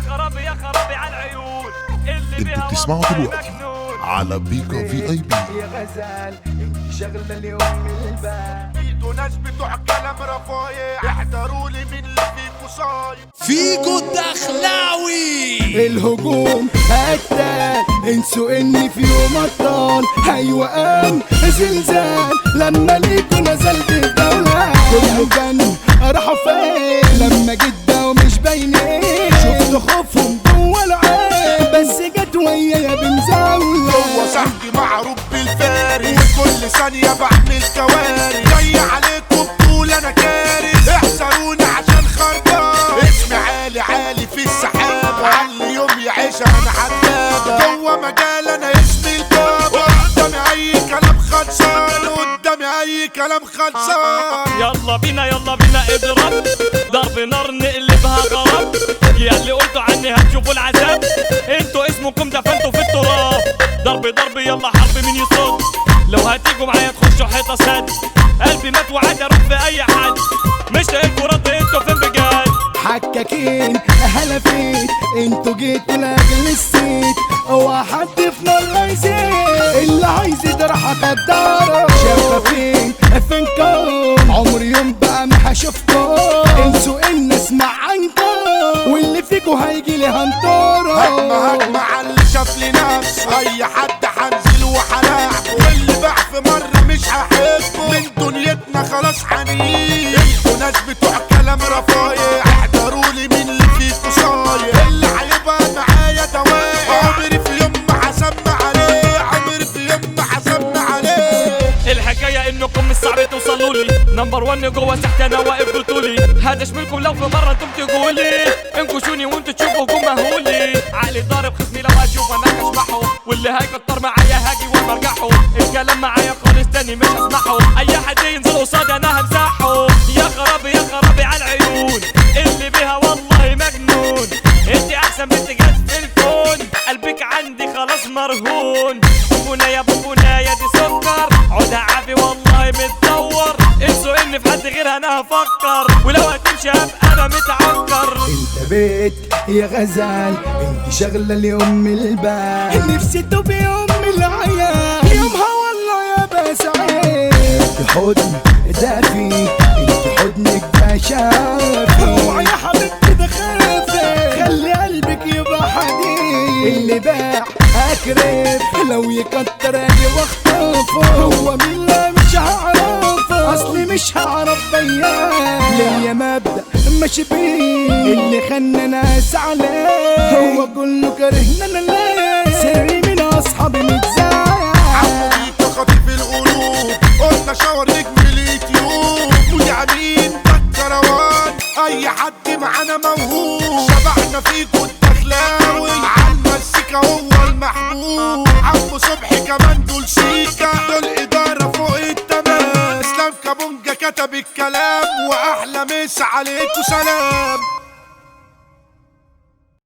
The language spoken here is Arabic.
خرابي يا خرابي على العيون اللي بيها بتسمعوا دلوقتي على بيكا في اي بي. يا غزال انت شغله اليوم البال. ايدو ناس بتوع كلام رفايع احذروا لي من اللي فيكوا صايم. فيجو الدخلاوي الهجوم قتال انسوا اني في يوم ابطال. ايوه قام زلزال لما ليكوا نزلت الدولة. كله كان راحوا فين لما جيت ده ومش باينين. شفت خوفهم جوه العين بس جت ويايا بمزاولة. هو صاحبي معروف بالفارس وكل ثانية بعمل كوارث. جاي عليكم بطول انا كارث احذروني عشان خربان. اسمي عالي عالي في السحاب علي يوم يعيشها انا حدادة. جوه مجال انا اسمي البابا. قدامي اي كلام خلصان قدامي اي كلام خلصان. يلا بينا اضرب ضرب نار نقلبها غرب. يا اللي قلتوا عني هتشوفوا العذاب انتوا اسمكم دفنتوا في التراب. ضرب يلا حرب مين يصد. لو هتيجوا معايا تخشوا حيطة سد. قلبي مات وعاد اروح في اي حد. مش لاقيلكوا رد انتوا فين بجد. حكاكين هلا فين انتوا جيتوا لاجل السيت. اوعى حد في نار يزيد اللي عايز يجرح قداره. شفافين فينكم عمري يوم بقى ما هشوفكم. انسوا ان اسمع عنكم واللي فيكوا هيجيلي هنطره. هجمة على اللي شاف لي نفسه. اي حد هنزل وهلاعبه واللي باع في مرة مش هحبه. من دنيتنا خلاص هنيجي. انتوا ناس بتوع كلام رفايع احذروا لي من اللي فيكوا صايع. اللي هيبقى معايا دواء عمري في يوم ما هسمع عليه. عمري في يوم ما هسمع عليه. الحكاية انكم مش صعب توصلوا لي. نمبر 1 جوه تحت انا واقف قلتولي. هذا شملكم لو في مرة انتم تقولي. انكشوني وانتوا تشوفوا جم مهولي. عقلي ضارب خصمي لو اشوف انا اشبحه. واللي هيكتر معايا هاجي وبرجعه. الكلام معايا خالص تاني مش هسمحه. اي حد ينزل قصادي انا همسحه. يا خرابي على العيون اللي بيها والله مجنون. انت احسن بنت جت في الكون. قلبك عندي خلاص مرهون. بونبونايا دي سكر عودها عافي والله متدور. انسوا اني في حد غيرها انا هفكر. ولو هتمشي هبقى انا متعكر. انت بيت يا غزال انت شغله اليوم البال. نفسي تبقي يوم العيال يومها والله يا بسعيد. انت حضن دافي انت حضنك ده شافي. اوعى يا حبيبتي ده خافي خلي قلبك يبقى حديد. اللي باع اكرف لو يكتر اجي واخطفه. هو مين لا مش هعرفه اصلي مش هعرف بيان. ليا مبدأ ماشي بيه اللي خلنا ناس عليه. هو كله كرهنا انا ليه سري من اصحابي متزايا. عمو بيكا خطيف القلوب قلنا شاور نجم اليوتيوب. ويعني ده الكروان اي حد معانا موهوب. شبعنا فيكوا الدخلاوي عالمزيكا هو المحبوب. عمو صبحي كمان دول سيكا دول ادارة فوق التمام. اسلام كابونجا كتب الكلام واحلى مسا عليكوا سلام.